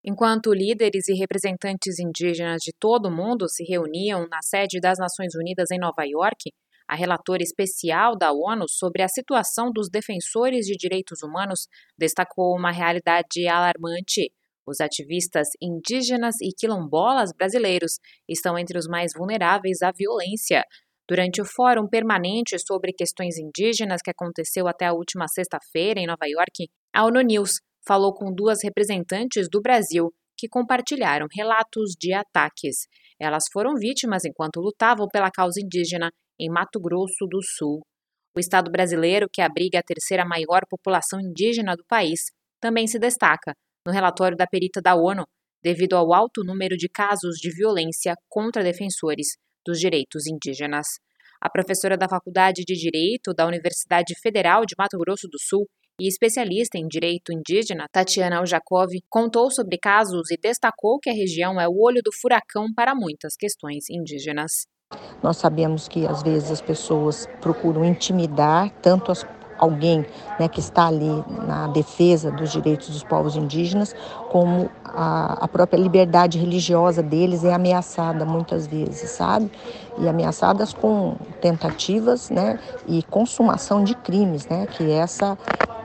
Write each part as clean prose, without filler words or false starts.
Enquanto líderes e representantes indígenas de todo o mundo se reuniam na sede das Nações Unidas em Nova York, a relatora especial da ONU sobre a situação dos defensores de direitos humanos destacou uma realidade alarmante. Os ativistas indígenas e quilombolas brasileiros estão entre os mais vulneráveis à violência. Durante o Fórum Permanente sobre Questões Indígenas, que aconteceu até a última sexta-feira em Nova York, a ONU News falou com duas representantes do Brasil que compartilharam relatos de ataques. Elas foram vítimas enquanto lutavam pela causa indígena em Mato Grosso do Sul. O estado brasileiro, que abriga a terceira maior população indígena do país, também se destaca no relatório da perita da ONU, devido ao alto número de casos de violência contra defensores dos direitos indígenas. A professora da Faculdade de Direito da Universidade Federal de Mato Grosso do Sul e especialista em direito indígena, Tatiana Aljakov, contou sobre casos e destacou que a região é o olho do furacão para muitas questões indígenas. Nós sabemos que às vezes as pessoas procuram intimidar tanto alguém, que está ali na defesa dos direitos dos povos indígenas, como a própria liberdade religiosa deles é ameaçada muitas vezes, sabe? E ameaçadas com tentativas, e consumação de crimes, que é essa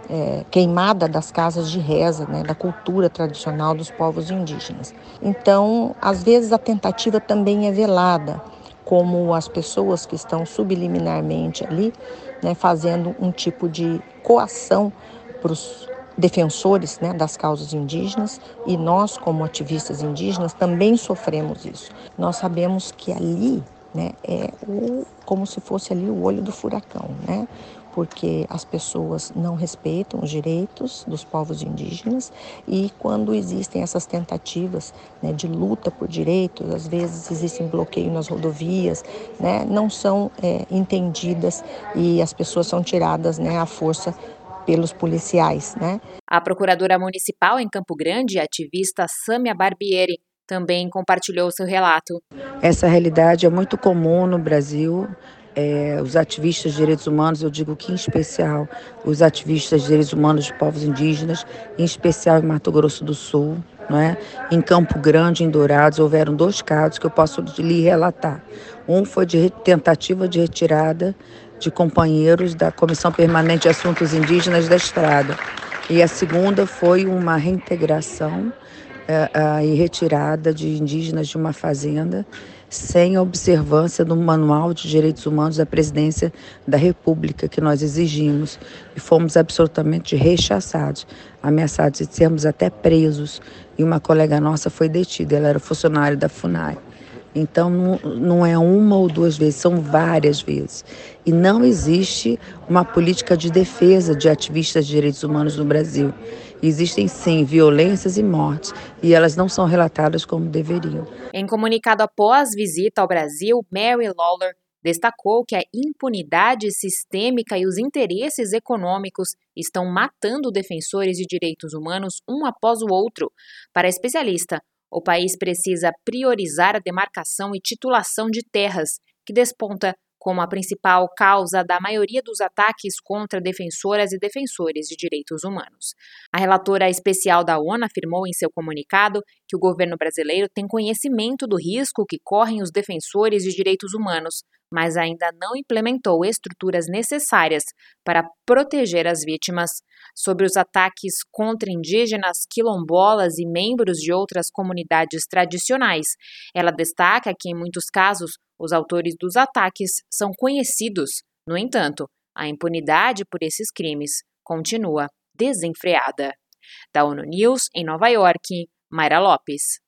queimada das casas de reza, da cultura tradicional dos povos indígenas. Então, às vezes a tentativa também é velada, como as pessoas que estão subliminarmente ali, fazendo um tipo de coação para os defensores, das causas indígenas, e nós, como ativistas indígenas, também sofremos isso. Nós sabemos que ali é como se fosse ali o olho do furacão, porque as pessoas não respeitam os direitos dos povos indígenas e quando existem essas tentativas de luta por direitos, às vezes existem bloqueio nas rodovias, não são entendidas e as pessoas são tiradas à força pelos policiais. A procuradora municipal em Campo Grande, a ativista Sâmia Barbieri, também compartilhou seu relato. Essa realidade é muito comum no Brasil. Os ativistas de direitos humanos, eu digo que em especial os ativistas de direitos humanos de povos indígenas, em especial em Mato Grosso do Sul, em Campo Grande, em Dourados, houveram 2 casos que eu posso lhe relatar. Um foi de tentativa de retirada de companheiros da Comissão Permanente de Assuntos Indígenas da Estrada. E a segunda foi uma reintegração e retirada de indígenas de uma fazenda sem a observância do Manual de Direitos Humanos da Presidência da República que nós exigimos e fomos absolutamente rechaçados, ameaçados de sermos até presos, e uma colega nossa foi detida, ela era funcionária da FUNAI. Então não é uma ou 2 vezes, são várias vezes. E não existe uma política de defesa de ativistas de direitos humanos no Brasil. Existem sim violências e mortes, e elas não são relatadas como deveriam. Em comunicado após visita ao Brasil, Mary Lawler destacou que a impunidade sistêmica e os interesses econômicos estão matando defensores de direitos humanos um após o outro. Para a especialista, o país precisa priorizar a demarcação e titulação de terras, que desponta como a principal causa da maioria dos ataques contra defensoras e defensores de direitos humanos. A relatora especial da ONU afirmou em seu comunicado que o governo brasileiro tem conhecimento do risco que correm os defensores de direitos humanos, mas ainda não implementou estruturas necessárias para proteger as vítimas. Sobre os ataques contra indígenas, quilombolas e membros de outras comunidades tradicionais, ela destaca que, em muitos casos, os autores dos ataques são conhecidos. No entanto, a impunidade por esses crimes continua desenfreada. Da ONU News, em Nova York, Mayra Lopes.